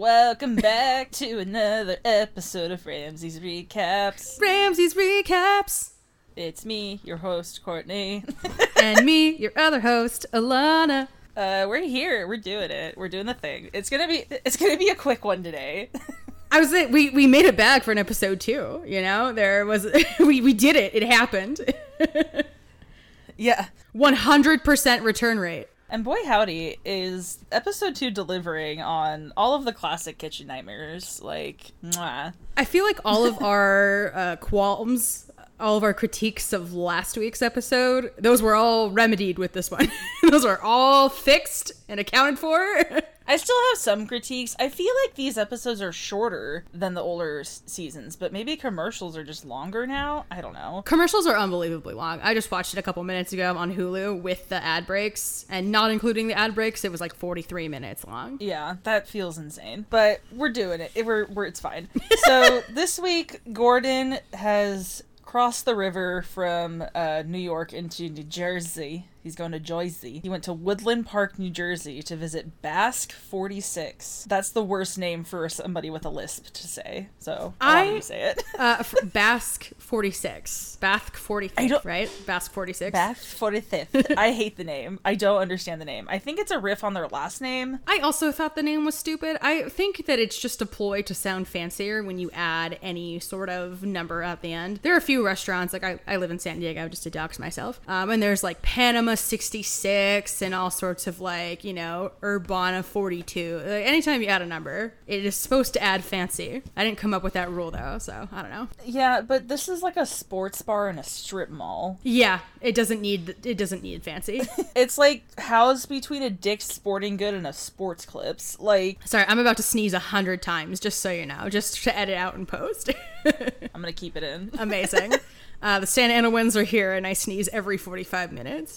Welcome back to another episode of Ramsey's Recaps. Ramsey's Recaps. It's me, your host, Courtney. And me, your other host, Alana. We're here. We're doing it. We're doing the thing. It's gonna be a quick one today. I was saying, we made it back for an episode 2, you know? There was, we did it. It happened. Yeah. 100% return rate. And boy howdy, is episode 2 delivering on all of the classic kitchen nightmares. Like, mwah. I feel like all of our qualms, all of our critiques of last week's episode, those were all remedied with this one. Those are all fixed and accounted for. I still have some critiques. I feel like these episodes are shorter than the older seasons, but maybe commercials are just longer now. I don't know. Commercials are unbelievably long. I just watched it a couple minutes ago on Hulu with the ad breaks, and not including the ad breaks, it was like 43 minutes long. Yeah, that feels insane. But we're doing it. It's fine. So this week, Gordon has crossed the river from New York into New Jersey. He's going to Jersey. He went to Woodland Park, New Jersey to visit Basque 46. That's the worst name for somebody with a lisp to say. So I'll let you say it. Basque 46. Basque 45th, right? Basque 46. Basque 45th. I hate the name. I don't understand the name. I think it's a riff on their last name. I also thought the name was stupid. I think that it's just a ploy to sound fancier when you add any sort of number at the end. There are a few restaurants, like I live in San Diego just to dox myself, and there's like Panama 66 and all sorts of like, you know, Urbana 42. Like, anytime you add a number, it is supposed to add fancy. I didn't come up with that rule though, so I don't know. Yeah, but this is like a sports bar in a strip mall. Yeah, it doesn't need fancy. It's like housed between a Dick's Sporting Good and a Sports Clips. Like, sorry, I'm about to sneeze 100 times, just so you know, just to edit out and post. I'm gonna keep it in. Amazing. The Santa Ana winds are here, and I sneeze every 45 minutes.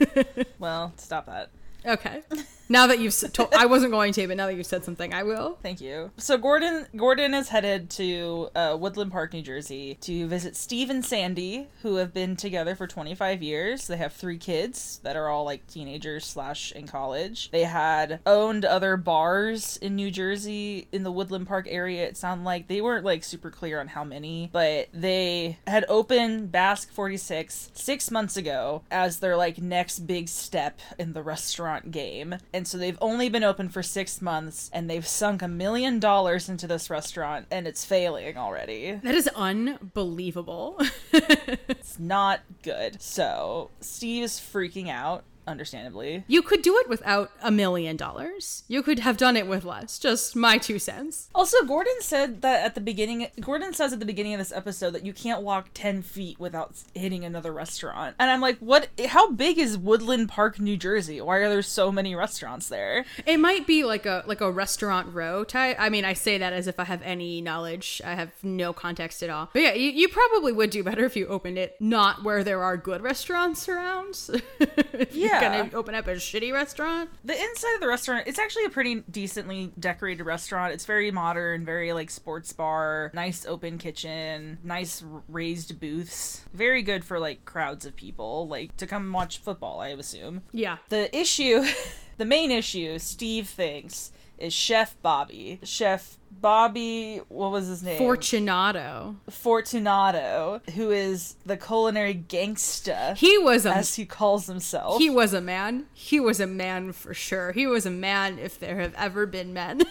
Well, stop that. Okay. Now that you've I wasn't going to, but now that you've said something, I will. Thank you. So Gordon is headed to Woodland Park, New Jersey to visit Steve and Sandy, who have been together for 25 years. They have 3 kids that are all like teenagers / in college. They had owned other bars in New Jersey in the Woodland Park area. It sounded like they weren't like super clear on how many, but they had opened Basque 46 6 months ago as their like next big step in the restaurant game. And so they've only been open for 6 months, and they've sunk $1 million into this restaurant, and it's failing already. That is unbelievable. It's not good. So Steve's freaking out. Understandably. You could do it without $1 million. You could have done it with less. Just my 2 cents. Also, Gordon says at the beginning of this episode that you can't walk 10 feet without hitting another restaurant. And I'm like, what? How big is Woodland Park, New Jersey? Why are there so many restaurants there? It might be like a restaurant row type. I mean, I say that as if I have any knowledge. I have no context at all. But yeah, you probably would do better if you opened it not where there are good restaurants around. Yeah. Gonna open up a shitty restaurant. The inside of the restaurant, it's actually a pretty decently decorated restaurant. It's very modern, very like sports bar, nice open kitchen, nice raised booths. Very good for like crowds of people, like to come watch football, I assume. Yeah. The main issue, Steve thinks, is Chef Bobby. Chef Bobby, what was his name? Fortunato, who is the culinary gangsta. He was as he calls himself. He was a man. He was a man for sure. He was a man if there have ever been men.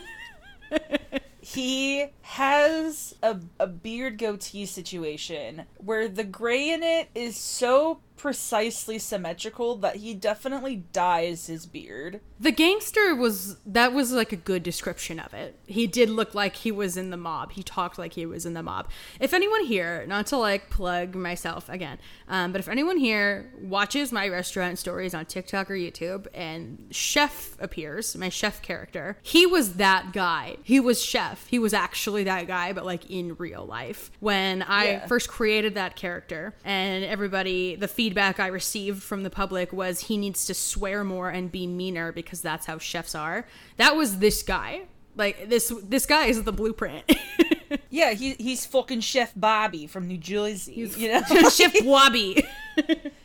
He has a beard goatee situation where the gray in it is so precisely symmetrical that he definitely dyes his beard. The gangster was like a good description of it. He did look like he was in the mob. He talked like he was in the mob. If anyone here, not to like plug myself again, but if anyone here watches my restaurant stories on TikTok or YouTube and Chef appears, my chef character, he was that guy. He was Chef. He was actually that guy, but like in real life. When I first created that character and everybody, the feedback I received from the public was he needs to swear more and be meaner because that's how chefs are. That was this guy. Like this guy is the blueprint. Yeah, he's fucking Chef Bobby from New Jersey. He's you know? Chef Bobby.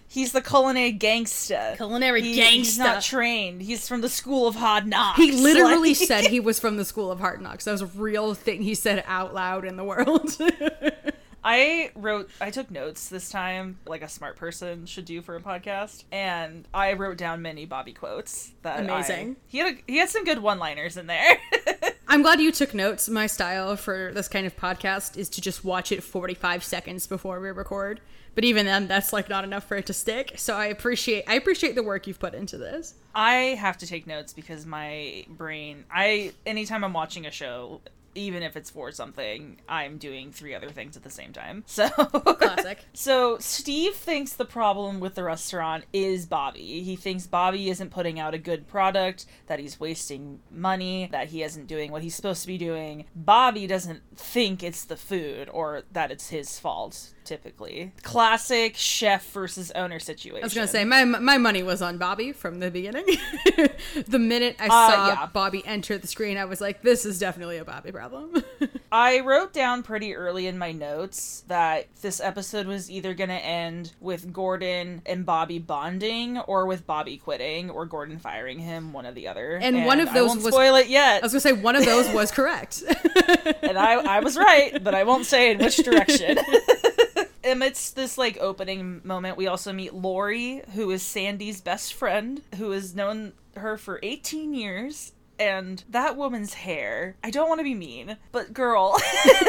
He's the culinary gangsta. He's not trained. He's from the school of hard knocks. He literally said he was from the school of hard knocks. That was a real thing he said out loud in the world. I took notes this time, like a smart person should do for a podcast, and I wrote down many Bobby quotes. Amazing. He had some good one-liners in there. I'm glad you took notes. My style for this kind of podcast is to just watch it 45 seconds before we record. But even then, that's like not enough for it to stick. So I appreciate the work you've put into this. I have to take notes because my brain, anytime I'm watching a show, even if it's for something, I'm doing 3 other things at the same time. So classic. So Steve thinks the problem with the restaurant is Bobby. He thinks Bobby isn't putting out a good product, that he's wasting money, that he isn't doing what he's supposed to be doing. Bobby doesn't think it's the food or that it's his fault. Typically, classic chef versus owner situation. I was gonna say my money was on Bobby from the beginning. The minute I saw Bobby enter the screen, I was like, this is definitely a Bobby problem. I wrote down pretty early in my notes that this episode was either gonna end with Gordon and Bobby bonding, or with Bobby quitting, or Gordon firing him, one or the other. And one of those was spoil it yet. I was gonna say one of those was correct. And I was right, but I won't say in which direction. Amidst this like opening moment, we also meet Lori, who is Sandy's best friend, who has known her for 18 years. And that woman's hair, I don't want to be mean, but girl,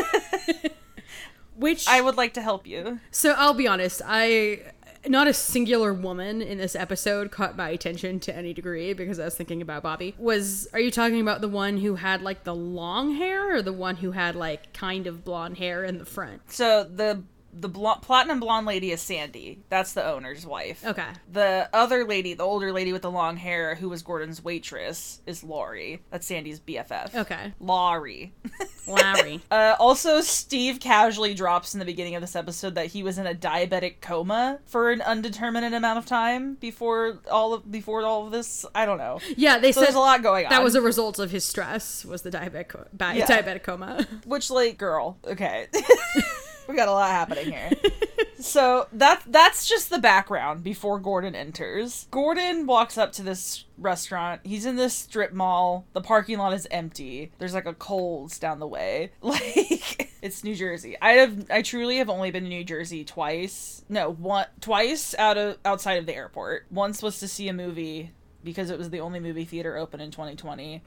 which I would like to help you. So I'll be honest, not a singular woman in this episode caught my attention to any degree because I was thinking about Bobby. Are you talking about the one who had like the long hair, or the one who had like kind of blonde hair in the front? So the platinum blonde lady is Sandy. That's the owner's wife. Okay. The other lady, the older lady with the long hair, who was Gordon's waitress, is Laurie. That's Sandy's BFF. Okay. Laurie. Also, Steve casually drops in the beginning of this episode that he was in a diabetic coma for an undetermined amount of time before all of this. I don't know. Yeah, they said there's a lot going on. That was a result of his stress. Was the diabetic coma? Which, like, girl, okay. We got a lot happening here. So that's just the background before Gordon enters. Gordon walks up to this restaurant. He's in this strip mall. The parking lot is empty. There's like a Kohl's down the way. Like, it's New Jersey. I truly have only been to New Jersey twice. No, twice outside of the airport. Once was to see a movie because it was the only movie theater open in 2020.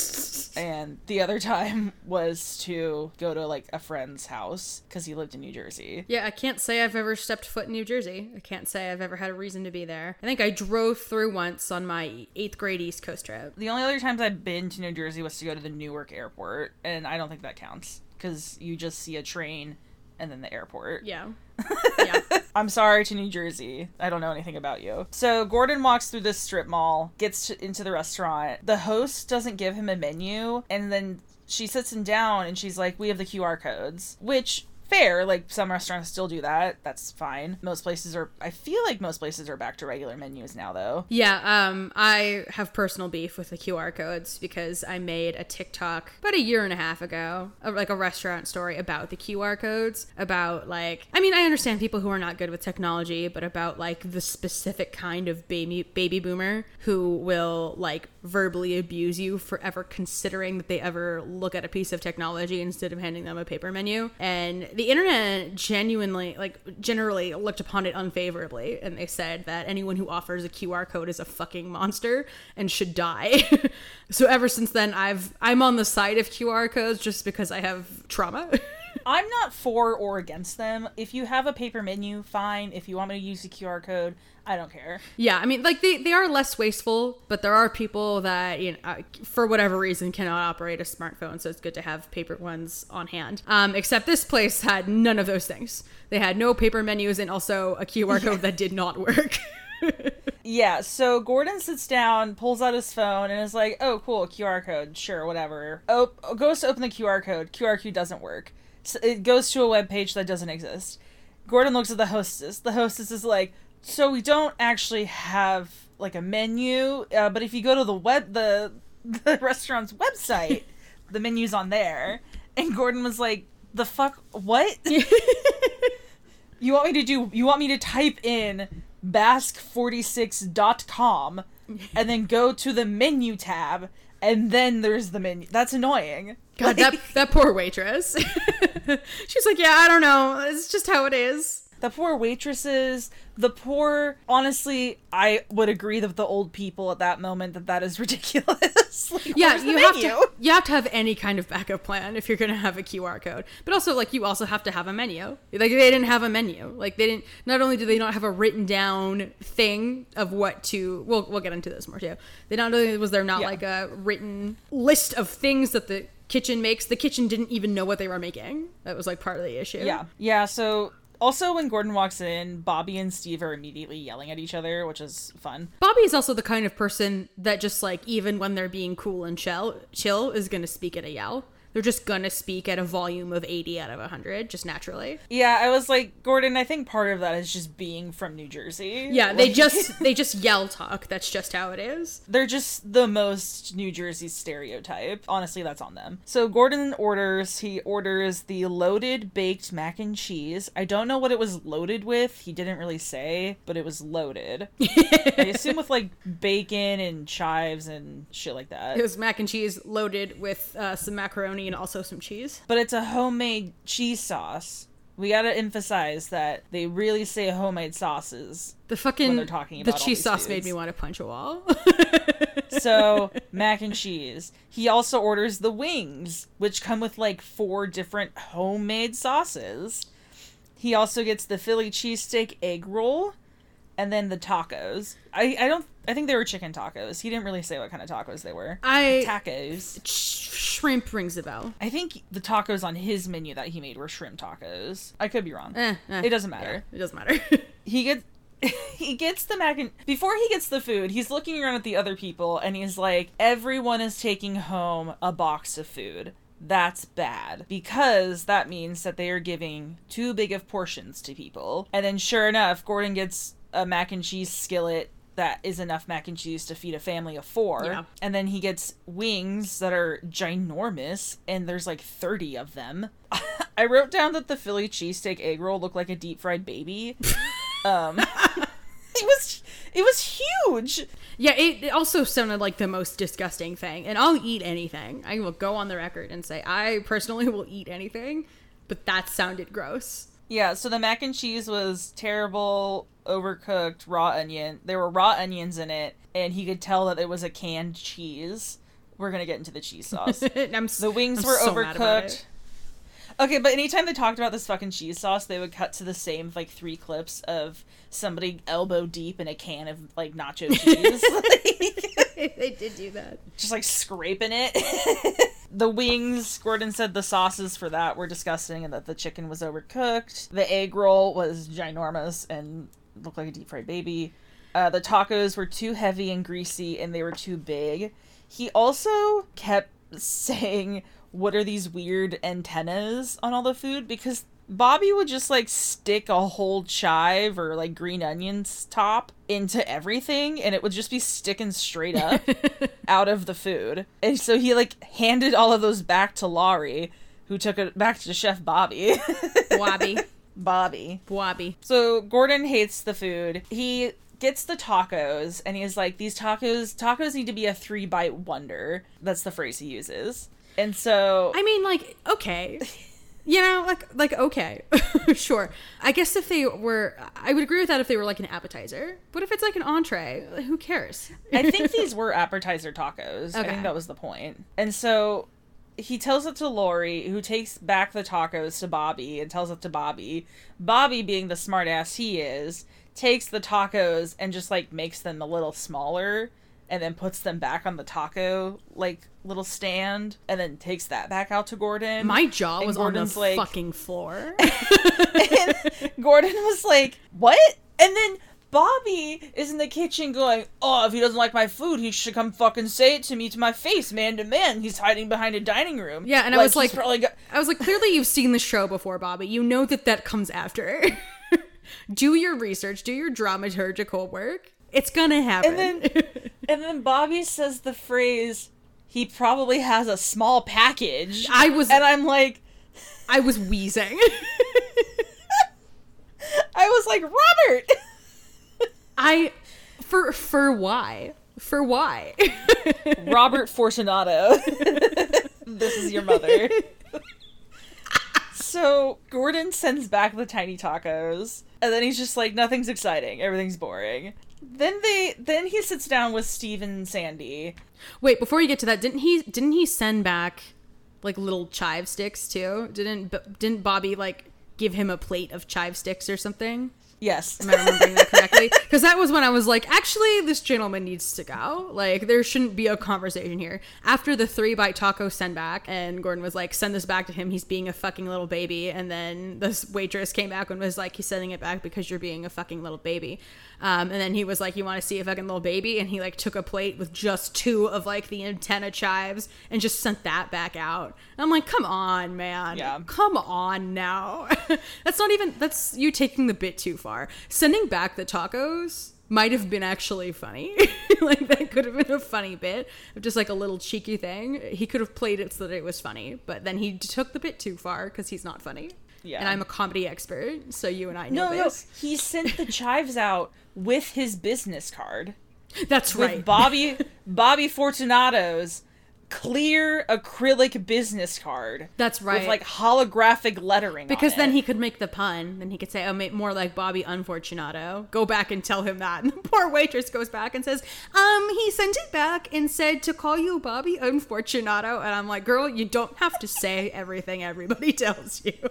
And the other time was to go to like a friend's house because he lived in New Jersey. Yeah, I can't say I've ever stepped foot in New Jersey. I can't say I've ever had a reason to be there. I think I drove through once on my 8th grade East Coast trip. The only other times I've been to New Jersey was to go to the Newark airport, and I don't think that counts because you just see a train and then the airport. Yeah. I'm sorry to New Jersey. I don't know anything about you. So Gordon walks through this strip mall, gets into the restaurant. The host doesn't give him a menu, and then she sits him down and she's like, we have the QR codes, which... fair, like some restaurants still do that. That's fine. I feel like most places are back to regular menus now, though. Yeah, I have personal beef with the QR codes because I made a TikTok about a year and a half ago, like a restaurant story about the QR codes, about like, I mean, I understand people who are not good with technology, but about like the specific kind of baby boomer who will like verbally abuse you for ever considering that they ever look at a piece of technology instead of handing them a paper menu. And the internet generally looked upon it unfavorably, and they said that anyone who offers a QR code is a fucking monster and should die. So ever since then, I'm on the side of QR codes just because I have trauma. I'm not for or against them. If you have a paper menu, fine. If you want me to use the QR code, I don't care. Yeah, I mean, like, they are less wasteful, but there are people that, you know, for whatever reason cannot operate a smartphone, so it's good to have paper ones on hand. Except this place had none of those things. They had no paper menus and also a QR code that did not work. Yeah, so Gordon sits down, pulls out his phone, and is like, oh, cool, QR code, sure, whatever. Goes to open the QR code. QR code doesn't work. So it goes to a web page that doesn't exist. Gordon looks at the hostess. The hostess is like, so we don't actually have like a menu, but if you go to the restaurant's website, the menu's on there. And Gordon was like, the fuck, what? You want me to type in basque46.com and then go to the menu tab, and then there's the menu. That's annoying. God, that poor waitress. She's like, yeah, I don't know. It's just how it is. The poor waitresses, honestly, I would agree with the old people at that moment that is ridiculous. Like, yeah, you have to have any kind of backup plan if you're going to have a QR code. But also, like, you also have to have a menu. Like, they didn't have a menu. Like, not only do they not have a written down thing of what to, we'll get into this more too. Not only was there not like a written list of things that the kitchen makes, the kitchen didn't even know what they were making. That was like part of the issue. Yeah, so also when Gordon walks in, Bobby and Steve are immediately yelling at each other, which is fun. Bobby is also the kind of person that just like, even when they're being cool and chill is gonna speak at a yell. They're just gonna speak at a volume of 80 out of 100, just naturally. Yeah, I was like, Gordon, I think part of that is just being from New Jersey. Yeah, they just yell talk. That's just how it is. They're just the most New Jersey stereotype. Honestly, that's on them. So Gordon orders the loaded baked mac and cheese. I don't know what it was loaded with. He didn't really say, but it was loaded. I assume with like bacon and chives and shit like that. It was mac and cheese loaded with some macaroni and also some cheese. But it's a homemade cheese sauce. We gotta emphasize that they really say homemade sauces. When they're talking about the cheese sauce foods. made me want to punch a wall. So, mac and cheese. He also orders the wings, which come with like 4 different homemade sauces. He also gets the Philly cheesesteak egg roll, and then the tacos. I think they were chicken tacos. He didn't really say what kind of tacos they were. Tacos. Shrimp rings a bell. I think the tacos on his menu that he made were shrimp tacos. I could be wrong. It doesn't matter. Yeah, it doesn't matter. He gets the mac and... Before he gets the food, he's looking around at the other people, and he's like, everyone is taking home a box of food. That's bad. Because that means that they are giving too big of portions to people. And then sure enough, Gordon gets a mac and cheese skillet that is enough mac and cheese to feed a family of 4. Yeah. And then he gets wings that are ginormous, and there's like 30 of them. I wrote down that the Philly cheesesteak egg roll looked like a deep fried baby. It was huge. Yeah, it also sounded like the most disgusting thing. And I'll eat anything. I will go on the record and say I personally will eat anything, but that sounded gross. Yeah, so the mac and cheese was terrible, overcooked, raw onion. There were raw onions in it, and he could tell that it was a canned cheese. We're gonna get into the cheese sauce. The wings were so overcooked. Okay, but anytime they talked about this fucking cheese sauce, they would cut to the same, like, 3 clips of somebody elbow deep in a can of, like, nacho cheese. They did do that. Just, like, scraping it. The wings, Gordon said the sauces for that were disgusting and that the chicken was overcooked. The egg roll was ginormous and looked like a deep fried baby. The tacos were too heavy and greasy and they were too big. He also kept saying, what are these weird antennas on all the food? Because Bobby would just, like, stick a whole chive or, like, green onions top into everything, and it would just be sticking straight up out of the food. And so he, like, handed all of those back to Laurie, who took it back to Chef Bobby. Bobby. So Gordon hates the food. He gets the tacos, and he's like, these tacos need to be a 3-bite wonder. That's the phrase he uses. And so... I mean, like, okay. You know, like okay. Sure. I guess if they were... I would agree with that if they were, like, an appetizer. But if it's, like, an entree, who cares? I think these were appetizer tacos. Okay. I think that was the point. And so he tells it to Laurie, who takes back the tacos to Bobby and tells it to Bobby. Bobby, being the smart ass he is, takes the tacos and just, like, makes them a little smaller and then puts them back on the taco, like, little stand, and then takes that back out to Gordon. My jaw was on the fucking floor. And Gordon was like, what? And then Bobby is in the kitchen going, oh, if he doesn't like my food, he should come fucking say it to me to my face, man to man. He's hiding behind a dining room. Yeah, and I was like, clearly you've seen the show before, Bobby. You know that comes after. Do your research. Do your dramaturgical work. It's gonna happen. And then Bobby says the phrase, he probably has a small package. And I'm like... I was wheezing. I was like, Robert! For why? For why? Robert Fortunato. This is your mother. So Gordon sends back the tiny tacos, and then he's just like, nothing's exciting, everything's boring. Then he sits down with Steve and Sandy. Wait, before you get to that, didn't he send back like little chive sticks too? Didn't Bobby like give him a plate of chive sticks or something? Yes. Am I remembering that correctly? Because that was when I was like, actually, this gentleman needs to go. Like, there shouldn't be a conversation here. After the 3-bite taco send back, and Gordon was like, send this back to him. He's being a fucking little baby. And then this waitress came back and was like, he's sending it back because you're being a fucking little baby. And then he was like, you want to see a fucking little baby? And he like took a plate with just 2 of like the antenna chives and just sent that back out. And I'm like, come on, man. Yeah. Come on now. That's you taking the bit too far. Sending back the tacos might have been actually funny. Like, that could have been a funny bit of just like a little cheeky thing. He could have played it so that it was funny, but then he took the bit too far because he's not funny. Yeah. And I'm a comedy expert, so you and I know this. No, he sent the chives out with his business card. That's right. With Bobby Fortunato's clear acrylic business card. That's right. With like holographic lettering because on then it. he could make the pun. Then he could say, oh, more like Bobby Unfortunato. Go back and tell him that. And the poor waitress goes back and says, he sent it back and said to call you Bobby Unfortunato. And I'm like, girl, you don't have to say everything everybody tells you.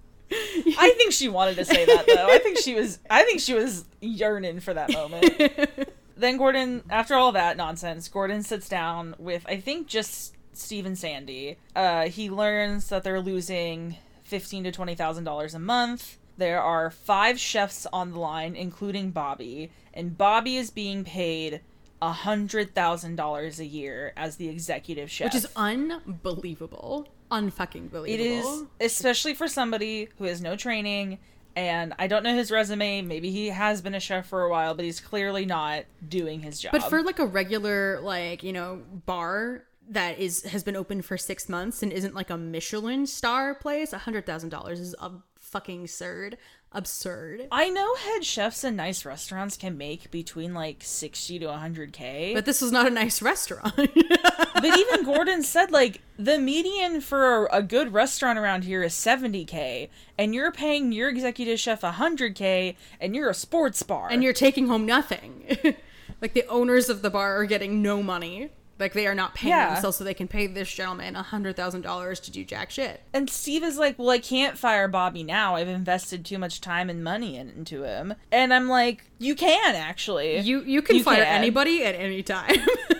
I think she wanted to say that though. I think she was yearning for that moment. Then Gordon, after all that nonsense, Gordon sits down with, I think, just Steve and Sandy. He learns that they're losing $15,000 to $20,000 a month. There are 5 chefs on the line, including Bobby, and Bobby is being paid $100,000 a year as the executive chef, which is unbelievable. Unfucking believable. It is, especially for somebody who has no training. And I don't know his resume. Maybe he has been a chef for a while, but he's clearly not doing his job. But for like a regular, like, bar that has been open for 6 months and isn't like a Michelin star place, $100,000 is a fucking absurd. I know head chefs in nice restaurants can make between like 60 to 100K. But this was not a nice restaurant. But even Gordon said, like, the median for a good restaurant around here is 70K, and you're paying your executive chef 100K, and you're a sports bar. And you're taking home nothing. Like, the owners of the bar are getting no money. Like, they are not paying themselves so they can pay this gentleman $100,000 to do jack shit. And Steve is like, well, I can't fire Bobby now. I've invested too much time and money into him. And I'm like, you can, actually. You can fire anybody at any time.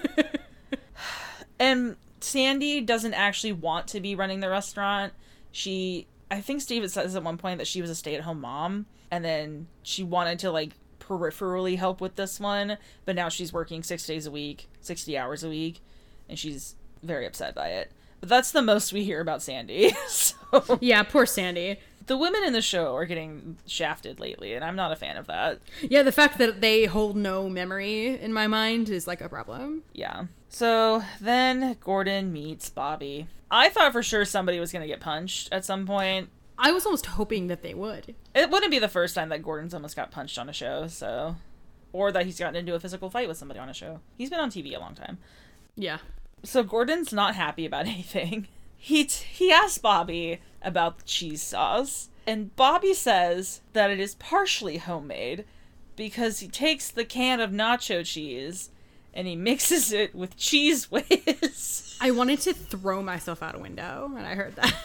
And Sandy doesn't actually want to be running the restaurant. I think Steve says at one point that she was a stay-at-home mom, and then she wanted to, like, peripherally help with this one, but now she's working 6 days a week, 60 hours a week, and she's very upset by it. But that's the most we hear about Sandy. So, yeah, poor Sandy. The women in the show are getting shafted lately, and I'm not a fan of that. Yeah, the fact that they hold no memory in my mind is like a problem. Yeah. So then Gordon meets Bobby. I thought for sure somebody was going to get punched at some point. I was almost hoping that they would. It wouldn't be the first time that Gordon's almost got punched on a show, so... Or that he's gotten into a physical fight with somebody on a show. He's been on TV a long time. Yeah. So Gordon's not happy about anything. He asks Bobby about the cheese sauce, and Bobby says that it is partially homemade because he takes the can of nacho cheese and he mixes it with Cheese Whiz. I wanted to throw myself out a window when I heard that.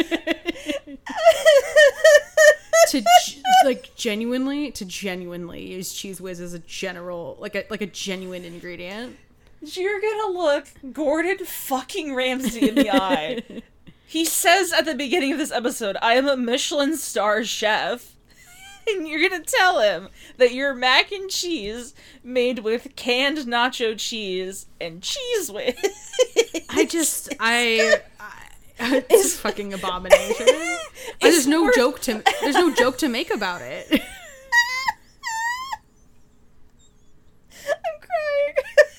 to genuinely use Cheese Whiz as a general, like a genuine ingredient. You're gonna look Gordon fucking Ramsay in the eye. He says at the beginning of this episode, I am a Michelin star chef. And you're gonna tell him that your mac and cheese made with canned nacho cheese and Cheese Whiz. It's a fucking abomination. There's no joke to make about it. I'm crying.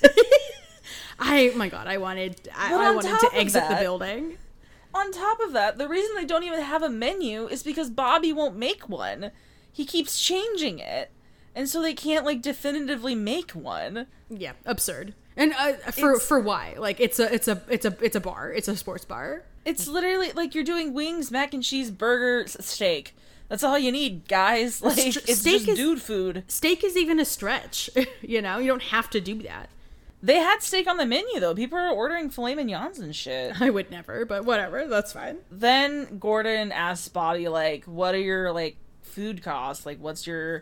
I wanted to exit the building. On top of that, the reason they don't even have a menu is because Bobby won't make one. He keeps changing it. And so they can't, like, definitively make one. Yeah, absurd. And for why? Like, it's a bar. It's a sports bar. It's literally like you're doing wings, mac and cheese, burger, steak. That's all you need, guys. Like, it's just dude food. Steak is even a stretch. You know, you don't have to do that. They had steak on the menu, though. People are ordering filet mignons and shit. I would never, but whatever. That's fine. Then Gordon asks Bobby, like, what are your, like, food costs? Like, what's your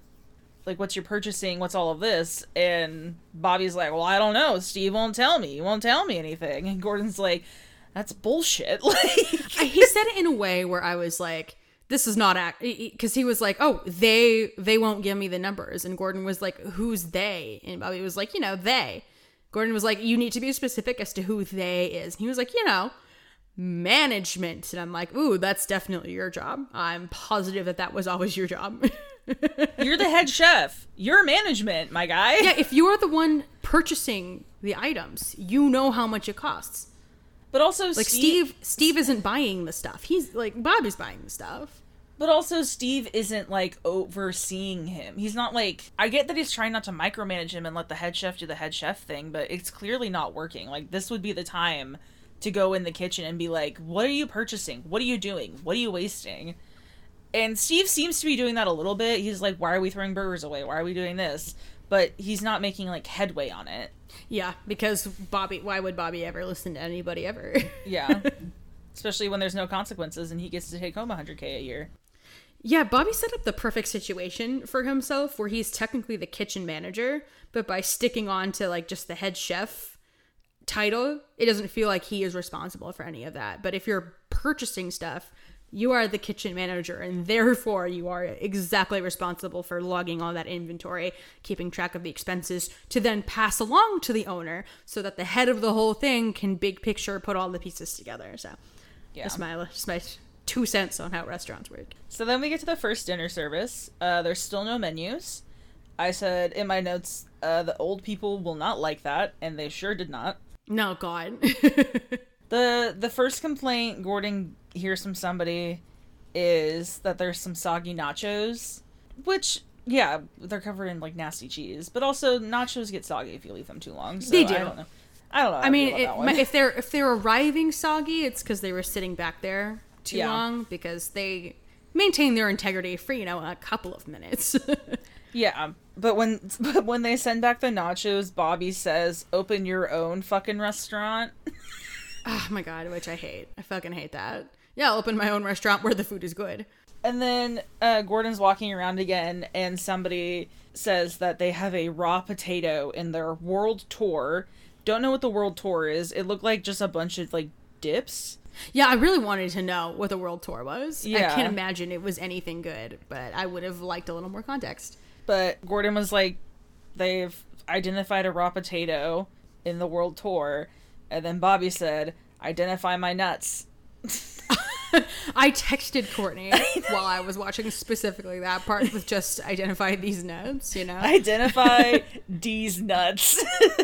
purchasing? What's all of this? And Bobby's like, well, I don't know. Steve won't tell me. He won't tell me anything. And Gordon's like, that's bullshit. Like, he said it in a way where I was like, this is not because he was like, oh, they won't give me the numbers. And Gordon was like, who's they? And Bobby was like, they. Gordon was like, you need to be specific as to who they is. And he was like, management. And I'm like, ooh, that's definitely your job. I'm positive that was always your job. You're the head chef. You're management, my guy. Yeah, if you're the one purchasing the items, you know how much it costs. But also, like, Steve isn't buying the stuff. He's like, Bobby's buying the stuff. But also, Steve isn't, like, overseeing him. He's not, like... I get that he's trying not to micromanage him and let the head chef do the head chef thing, but it's clearly not working. Like, this would be the time to go in the kitchen and be like, what are you purchasing? What are you doing? What are you wasting? And Steve seems to be doing that a little bit. He's like, why are we throwing burgers away? Why are we doing this? But he's not making, like, headway on it. Yeah, because why would Bobby ever listen to anybody ever? Yeah. Especially when there's no consequences and he gets to take home $100K a year. Yeah, Bobby set up the perfect situation for himself where he's technically the kitchen manager, but by sticking on to, like, just the head chef title, it doesn't feel like he is responsible for any of that. But if you're purchasing stuff, you are the kitchen manager, and therefore you are exactly responsible for logging all that inventory, keeping track of the expenses, to then pass along to the owner so that the head of the whole thing can big picture put all the pieces together. So yeah, that's my 2 cents on how restaurants work. So then we get to the first dinner service. There's still no menus. I said in my notes, the old people will not like that, and they sure did not. No, God. The first complaint Gordon hears from somebody is that there's some soggy nachos, which, yeah, they're covered in, like, nasty cheese, but also nachos get soggy if you leave them too long. So they do. I don't know. I mean, if they're arriving soggy, it's because they were sitting back there too long, because they maintain their integrity for, a couple of minutes. Yeah, but when they send back the nachos, Bobby says, open your own fucking restaurant. Oh my God, which I hate. I fucking hate that. Yeah, I'll open my own restaurant where the food is good. And then Gordon's walking around again, and somebody says that they have a raw potato in their world tour. Don't know what the world tour is. It looked like just a bunch of, like, dips. Yeah, I really wanted to know what the world tour was. Yeah. I can't imagine it was anything good, but I would have liked a little more context. But Gordon was like, they've identified a raw potato in the world tour. And then Bobby said, identify my nuts. I texted Courtney while I was watching specifically that part with just identify these nuts, Identify these nuts.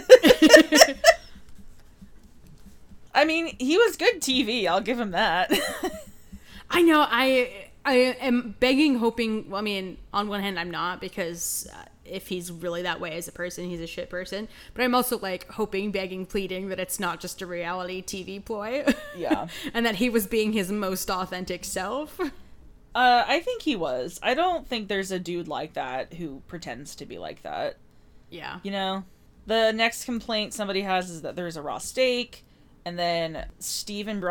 I mean, he was good TV. I'll give him that. I know. I am begging, hoping. Well, I mean, on one hand, I'm not, because if he's really that way as a person, he's a shit person. But I'm also, like, hoping, begging, pleading that it's not just a reality TV ploy. Yeah. And that he was being his most authentic self. I think he was. I don't think there's a dude like that who pretends to be like that. Yeah. The next complaint somebody has is that there's a raw steak. And then Steve and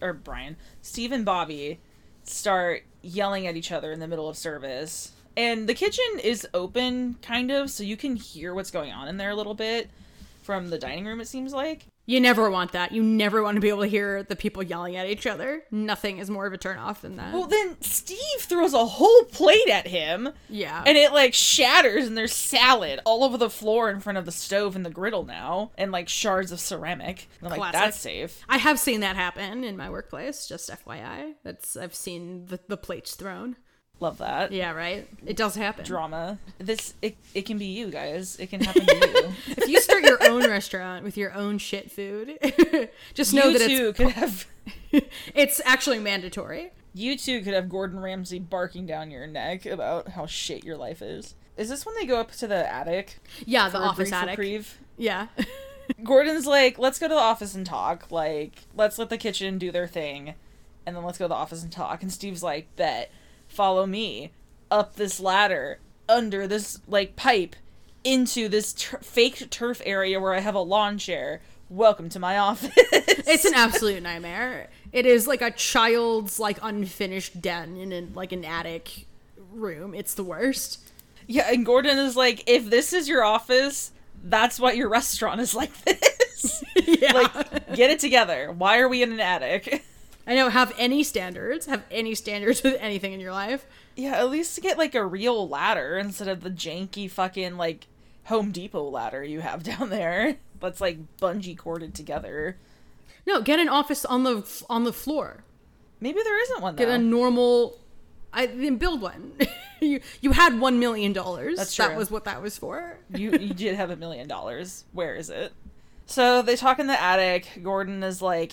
Bobby start yelling at each other in the middle of service. And the kitchen is open, kind of, so you can hear what's going on in there a little bit from the dining room, it seems like. You never want that. You never want to be able to hear the people yelling at each other. Nothing is more of a turnoff than that. Well, then Steve throws a whole plate at him. Yeah. And it, like, shatters, and there's salad all over the floor in front of the stove and the griddle now. And, like, shards of ceramic. And I'm like, that's safe. I have seen that happen in my workplace, just FYI. I've seen the plates thrown. Love that. Yeah, right? It does happen. Drama. It can be you, guys. It can happen to you. If you start your own restaurant with your own shit food, just know that it's actually mandatory. You too could have Gordon Ramsay barking down your neck about how shit your life is. is this when they go up to the attic? Yeah, the for a office brief attic. reprieve? Yeah. Gordon's like, let's go to the office and talk. Like, let's let the kitchen do their thing, and then let's go to the office and talk. And Steve's like, bet. Follow me up this ladder, under this, like, pipe, into this fake turf area where I have a lawn chair. Welcome to my office. It's an absolute nightmare. It is like a child's, like, unfinished den in, an attic room. It's the worst. Yeah, and Gordon is like, if this is your office, that's why your restaurant is like this. Yeah. Like, get it together. Why are we in an attic? I know, have any standards with anything in your life. Yeah, at least get, like, a real ladder instead of the janky fucking, like, Home Depot ladder you have down there. That's, like, bungee corded together. No, get an office on the floor. Maybe there isn't one, though. Get a normal... then build one. You had $1 million. That's true. That was what that was for. You did have $1 million. Where is it? So they talk in the attic. Gordon is like,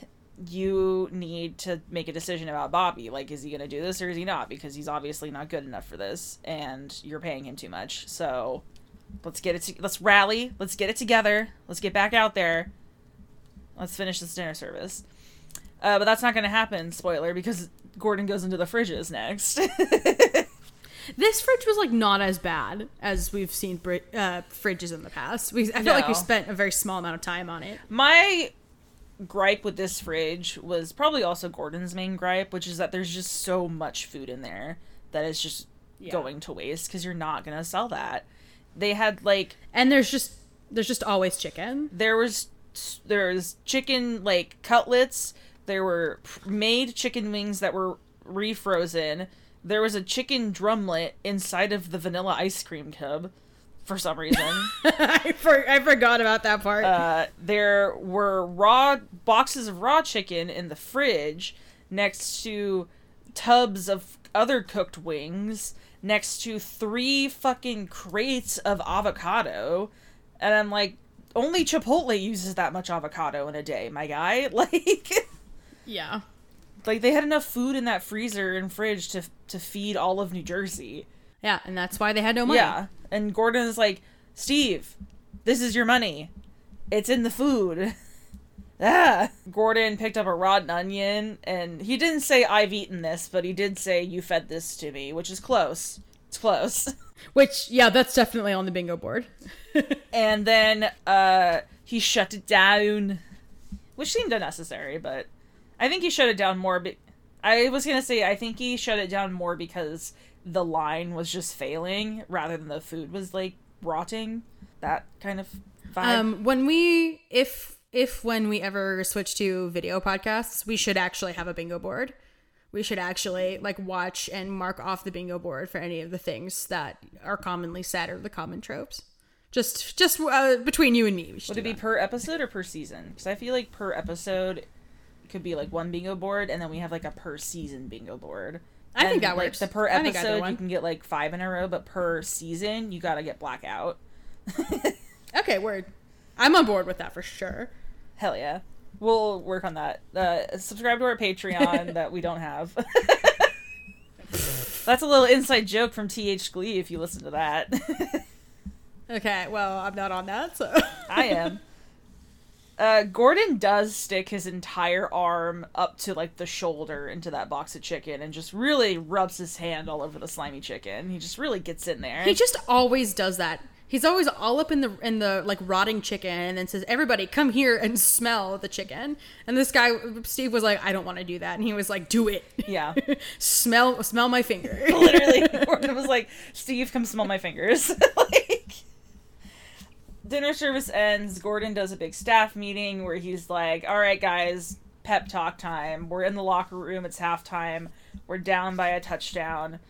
you need to make a decision about Bobby. Like, is he going to do this or is he not? Because he's obviously not good enough for this, and you're paying him too much. So let's rally. Let's get it together. Let's get back out there. Let's finish this dinner service. But that's not going to happen, spoiler, because Gordon goes into the fridges next. This fridge was, like, not as bad as we've seen fridges in the past. I feel like we spent a very small amount of time on it. My gripe with this fridge was probably also Gordon's main gripe, which is that there's just so much food in there that is just going to waste, because you're not going to sell that. They had, like... And there's just always chicken. There's chicken, like, cutlets. There were made chicken wings that were refrozen. There was a chicken drumlet inside of the vanilla ice cream tub for some reason. I forgot about that part. There were boxes of raw chicken in the fridge next to tubs of other cooked wings, next to 3 fucking crates of avocado. And I'm like, only Chipotle uses that much avocado in a day, my guy. Like... Yeah. Like, they had enough food in that freezer and fridge to feed all of New Jersey. Yeah, and that's why they had no money. Yeah, and Gordon is like, Steve, this is your money. It's in the food. Gordon picked up a rotten onion, and he didn't say, I've eaten this, but he did say, you fed this to me, which is close. It's close. Which, yeah, that's definitely on the bingo board. And then he shut it down, which seemed unnecessary, but... I think he shut it down more. I was going to say, I think he shut it down more because the line was just failing rather than the food was, like, rotting. That kind of vibe. When we ever switch to video podcasts, we should actually have a bingo board. We should actually, like, watch and mark off the bingo board for any of the things that are commonly said or the common tropes. Just between you and me. Would it be per episode or per season? Because I feel like per episode... could be like one bingo board, and then we have like a per season bingo board. I think that like, works. The per episode you can get like 5 in a row, but per season you gotta get blackout. Okay, word. I'm on board with that for sure. Hell yeah, we'll work on that. Subscribe to our Patreon that we don't have. That's a little inside joke from TH Glee if you listen to that. Okay, well, I'm not on that, so I am. Gordon does stick his entire arm up to, like, the shoulder into that box of chicken and just really rubs his hand all over the slimy chicken. He just really gets in there. He just always does that. He's always all up in the like rotting chicken and then says, everybody come here and smell the chicken. And this guy, Steve, was like, I don't want to do that. And he was like, do it. Yeah. smell my finger. Literally. Gordon was like, Steve, come smell my fingers. Like... Dinner service ends. Gordon does a big staff meeting where he's like, all right, guys, pep talk time. We're in the locker room. It's halftime. We're down by a touchdown.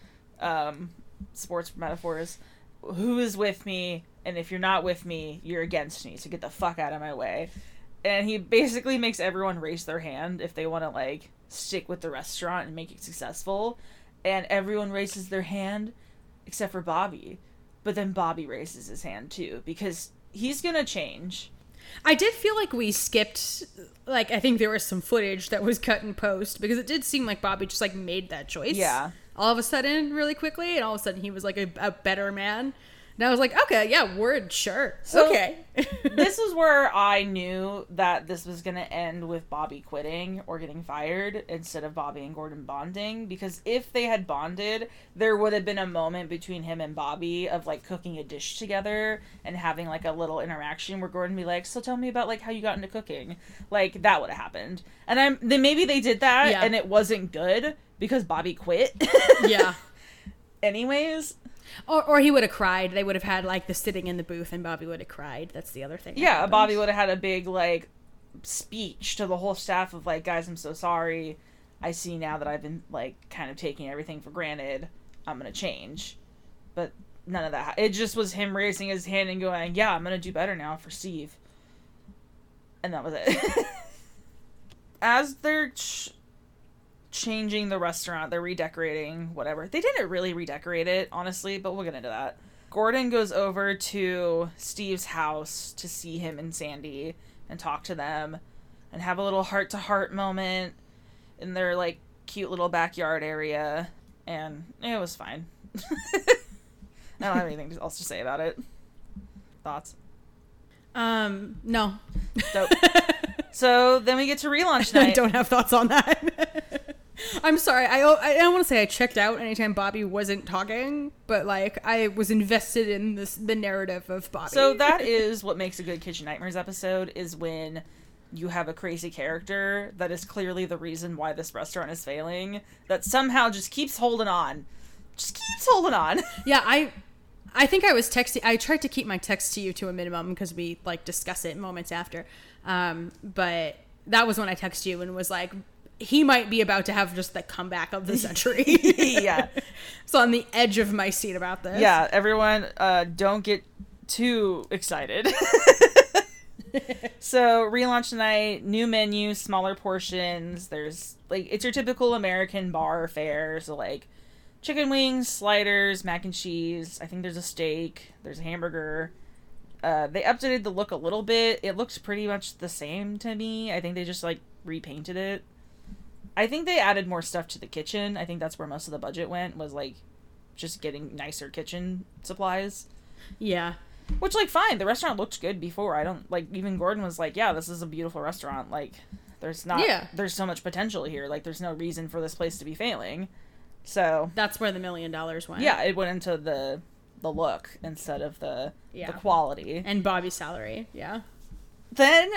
Sports metaphors. Who is with me? And if you're not with me, you're against me. So get the fuck out of my way. And he basically makes everyone raise their hand if they want to, like, stick with the restaurant and make it successful. And everyone raises their hand except for Bobby. But then Bobby raises his hand, too, because... he's gonna change. I did feel like we skipped, like, I think there was some footage that was cut in post, because it did seem like Bobby just, like, made that choice. Yeah. all of a sudden really quickly, and all of a sudden he was like a better man. And I was like, okay, yeah, word, sure. So, okay. This is where I knew that this was going to end with Bobby quitting or getting fired instead of Bobby and Gordon bonding. Because if they had bonded, there would have been a moment between him and Bobby of, like, cooking a dish together and having, like, a little interaction where Gordon would be like, so tell me about, like, how you got into cooking. Like, that would have happened. And then maybe they did that and it wasn't good because Bobby quit. Yeah. Anyways. Or he would have cried. They would have had, like, the sitting in the booth, and Bobby would have cried. That's the other thing. Yeah, Bobby would have had a big, like, speech to the whole staff of, like, guys, I'm so sorry. I see now that I've been, like, kind of taking everything for granted. I'm gonna change. But none of that. It just was him raising his hand and going, yeah, I'm gonna do better now for Steve. And that was it. As they're changing the restaurant, they're redecorating, whatever. They didn't really redecorate it, honestly, but we'll get into that. Gordon goes over to Steve's house to see him and Sandy and talk to them and have a little heart-to-heart moment in their, like, cute little backyard area, and it was fine. I don't have anything else to say about it. Thoughts? No. Dope. So then we get to relaunch night. I don't have thoughts on that. I'm sorry. I don't want to say I checked out anytime Bobby wasn't talking, but, like, I was invested in the narrative of Bobby. So that is what makes a good Kitchen Nightmares episode, is when you have a crazy character that is clearly the reason why this restaurant is failing, that somehow just keeps holding on. Just keeps holding on. Yeah, I think I was texting. I tried to keep my text to you to a minimum because we, like, discuss it moments after. But that was when I texted you and was like, he might be about to have just the comeback of the century. Yeah. So on the edge of my seat about this. Yeah, everyone, don't get too excited. So, relaunch night, new menu, smaller portions. There's, like, it's your typical American bar fare. So, like, chicken wings, sliders, mac and cheese. I think there's a steak. There's a hamburger. They updated the look a little bit. It looks pretty much the same to me. I think they just, like, repainted it. I think they added more stuff to the kitchen. I think that's where most of the budget went, was, like, just getting nicer kitchen supplies. Yeah. Which, like, fine. The restaurant looked good before. I don't, like, even Gordon was like, yeah, this is a beautiful restaurant. Like, there's so much potential here. Like, there's no reason for this place to be failing. So. That's where the $1 million went. Yeah, it went into the look instead of the quality. And Bobby's salary. Yeah. Then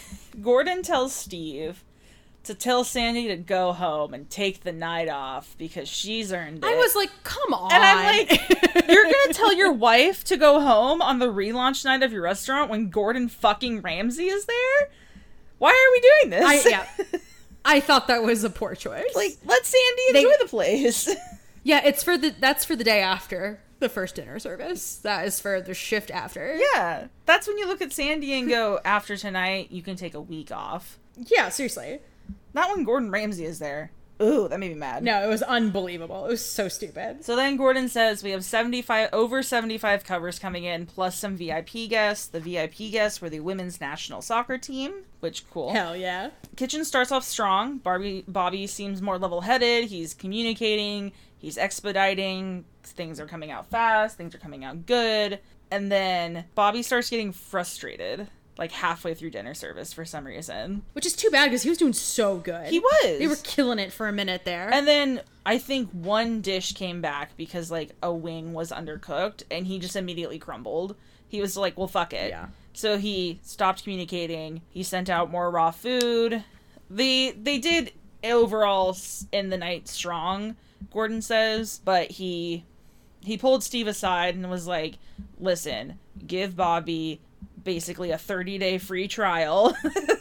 Gordon tells Steve to tell Sandy to go home and take the night off because she's earned it. I was like, come on. And I'm like, you're going to tell your wife to go home on the relaunch night of your restaurant when Gordon fucking Ramsay is there? Why are we doing this? I thought that was a poor choice. Like, let Sandy enjoy the place. Yeah, that's for the day after the first dinner service. That is for the shift after. Yeah. That's when you look at Sandy and go, after tonight, you can take a week off. Yeah, seriously. Not when Gordon Ramsay is there. Ooh, that made me mad. No, it was unbelievable. It was so stupid. So then Gordon says we have over 75 covers coming in, plus some VIP guests. The VIP guests were the women's national soccer team, which, cool. Hell yeah. Kitchen starts off strong. Bobby seems more level-headed. He's communicating. He's expediting. Things are coming out fast. Things are coming out good. And then Bobby starts getting frustrated, like, halfway through dinner service for some reason. Which is too bad because he was doing so good. He was. They were killing it for a minute there. And then I think one dish came back because, like, a wing was undercooked and he just immediately crumbled. He was like, well, fuck it. Yeah. So he stopped communicating. He sent out more raw food. They did overall end the night strong, Gordon says, but he pulled Steve aside and was like, listen, give Bobby basically a 30-day free trial.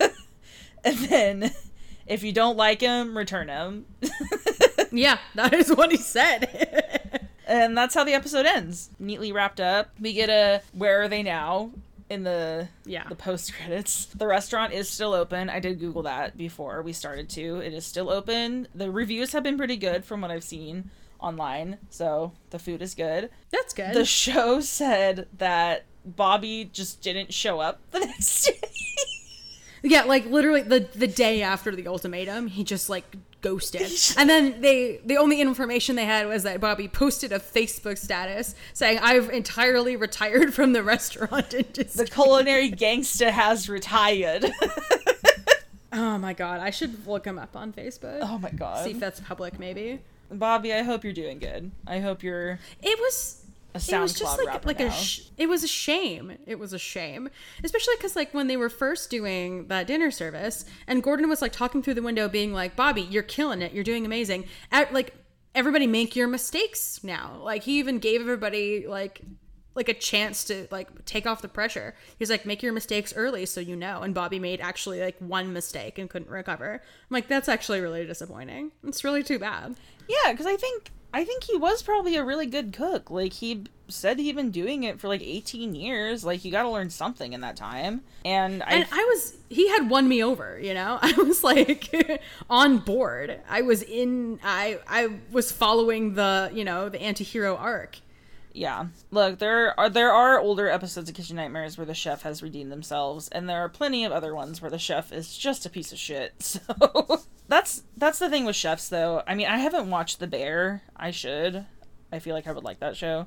And then if you don't like him, return him. Yeah, that is what he said. And that's how the episode ends. Neatly wrapped up. We get a where are they now in the post credits. The restaurant is still open. I did Google that before we started to. It is still open. The reviews have been pretty good from what I've seen online. So the food is good. That's good. The show said that Bobby just didn't show up the next day. Yeah, like, literally the day after the ultimatum, he just, like, ghosted. And then the only information they had was that Bobby posted a Facebook status saying, "I've entirely retired from the restaurant industry. The culinary gangsta has retired." Oh my god, I should look him up on Facebook. Oh my god. See if that's public, maybe. Bobby, I hope you're doing good. I hope you're It was SoundCloud rapper now. It was a shame. It was a shame, especially because like when they were first doing that dinner service, and Gordon was like talking through the window, being like, "Bobby, you're killing it. You're doing amazing. Like everybody, make your mistakes now." Like he even gave everybody like a chance to like take off the pressure. He's like, "Make your mistakes early, so you know." And Bobby made actually like one mistake and couldn't recover. I'm like, that's actually really disappointing. It's really too bad. Yeah, because I think he was probably a really good cook. Like, he said he'd been doing it for like 18 years. Like, you got to learn something in that time. And he had won me over, you know? I was like on board. I was following the, you know, the anti-hero arc. Yeah. Look, there are older episodes of Kitchen Nightmares where the chef has redeemed themselves, and there are plenty of other ones where the chef is just a piece of shit. So that's the thing with chefs, though. I mean, I haven't watched The Bear. I should. I feel like I would like that show.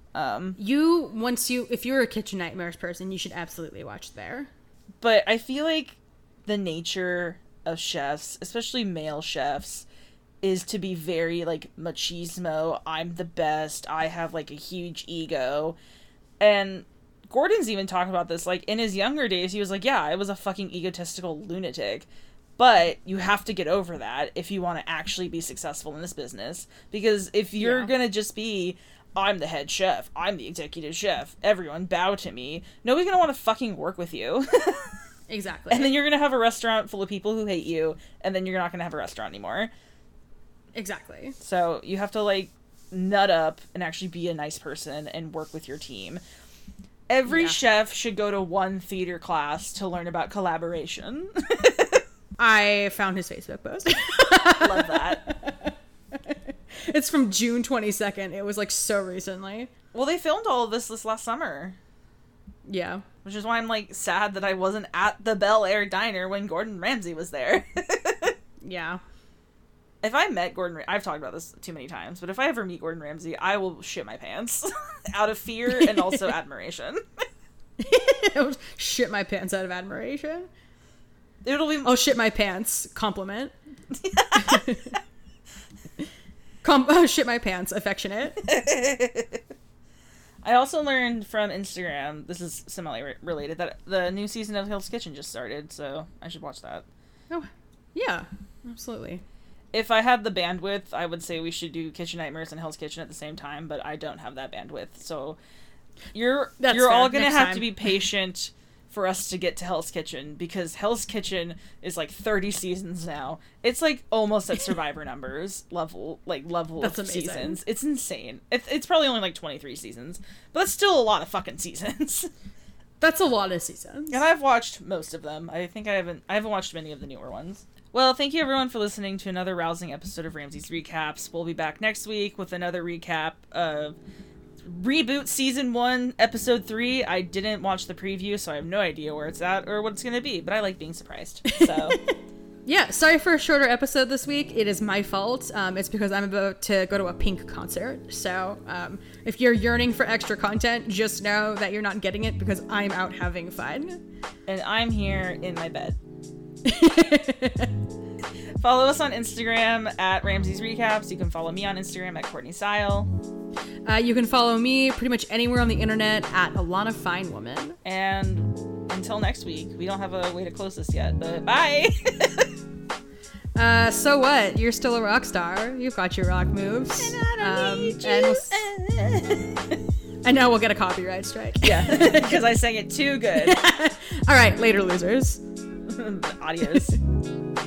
If you're a Kitchen Nightmares person, you should absolutely watch The Bear. But I feel like the nature of chefs, especially male chefs, is to be very, like, machismo. I'm the best. I have, like, a huge ego. And Gordon's even talking about this. Like, in his younger days, he was like, yeah, I was a fucking egotistical lunatic. But you have to get over that if you want to actually be successful in this business. Because if you're gonna just be, I'm the head chef, I'm the executive chef, everyone bow to me, nobody's gonna want to fucking work with you. Exactly. And then you're gonna have a restaurant full of people who hate you, and then you're not gonna have a restaurant anymore. Exactly. So you have to, like, nut up and actually be a nice person and work with your team. Every chef should go to one theater class to learn about collaboration. I found his Facebook post. Love that. It's from June 22nd. It was, like, so recently. Well, they filmed all of this last summer. Yeah. Which is why I'm, like, sad that I wasn't at the Bel Air Diner when Gordon Ramsay was there. Yeah. If I met I've talked about this too many times, but if I ever meet Gordon Ramsay, I will shit my pants. Out of fear and also admiration. Shit my pants out of admiration. It'll be... Oh, shit my pants. Compliment. Oh, shit my pants. Affectionate. I also learned from Instagram, this is semi-related, that the new season of Hell's Kitchen just started, so I should watch that. Oh, yeah. Absolutely. If I had the bandwidth, I would say we should do Kitchen Nightmares and Hell's Kitchen at the same time, but I don't have that bandwidth. So you're all going to have to be patient for us to get to Hell's Kitchen, because Hell's Kitchen is like 30 seasons now. It's like almost at Survivor numbers level That's of amazing. seasons. It's insane. It's probably only like 23 seasons, but that's still a lot of fucking seasons. That's a lot of seasons. And I've watched most of them. I think I haven't watched many of the newer ones. Well, thank you everyone for listening to another rousing episode of Ramsay's Recaps. We'll be back next week with another recap of Reboot Season 1, Episode 3. I didn't watch the preview, so I have no idea where it's at or what it's going to be, but I like being surprised. So, yeah, sorry for a shorter episode this week. It is my fault. It's because I'm about to go to a Pink concert. So, if you're yearning for extra content, just know that you're not getting it because I'm out having fun. And I'm here in my bed. Follow us on Instagram at Ramsay's Recaps. You can follow me on Instagram at Courtney Sile. You can follow me pretty much anywhere on the internet at Alana Finewoman. And until next week, we don't have a way to close this yet, but bye! So what? You're still a rock star. You've got your rock moves. And I don't need you. And now we'll get a copyright strike. Yeah, because I sang it too good. All right, later, losers. Adios.